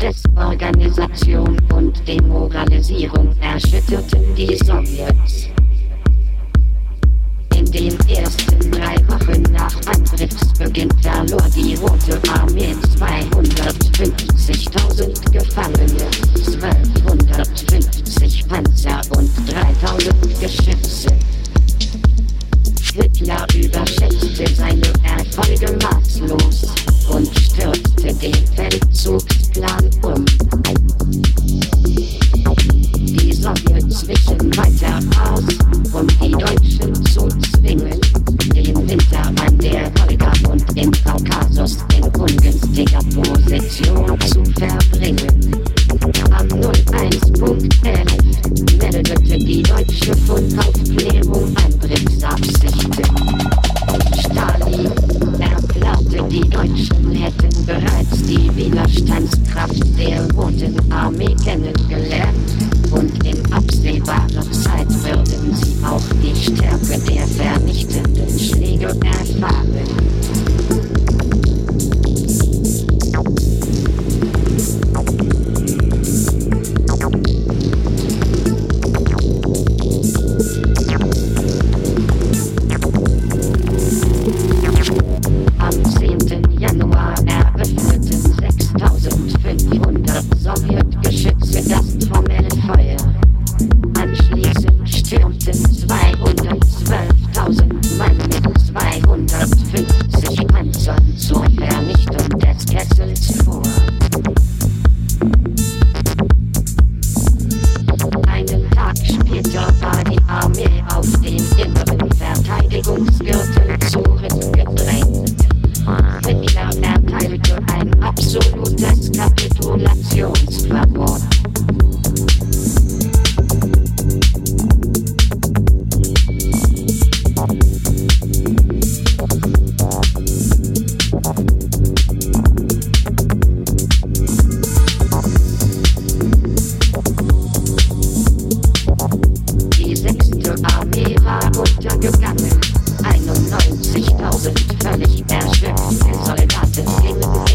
Desorganisation und Demoralisierung erschütterten die Sowjets. In den ersten 3 Wochen nach Angriffsbeginn verlor die Rote Armee 250.000 Gefangene, 1250 Panzer und 3000 Geschütze. Hitler überschätzte seine Erfolge maßlos und stürzte den Feldzugsplan um. Die Sowjets wichen weiter aus, um die Deutschen zu zwingen, den Winter an der Wolga und im Kaukasus in ungünstiger Position zu verbringen. Am 01.11 meldete die deutsche Funkaufklärung Angriffsabsichten. Stalin erklärte, die Deutschen hätten bereits die Widerstandskraft der Roten Armee kennengelernt und in absehbarer Zeit würden sie auch die Stärke der vernichtenden Schläge erfahren. Am 10. Januar eröffneten 6500 Sowjetgeschütze das Trommelfeuer. Anschließend stürmten 212.000 Mann mit 250 Panzern zur Vernichtung des Kessels vor. Einen Tag später war die Armee auf den inneren Verteidigungsgürtel zurückgedrängt. Hitler erteilte ein absolutes Kapitulationsverbot. Die 6. Armee war untergegangen. 91.000 völlig erschöpfte Soldaten gingen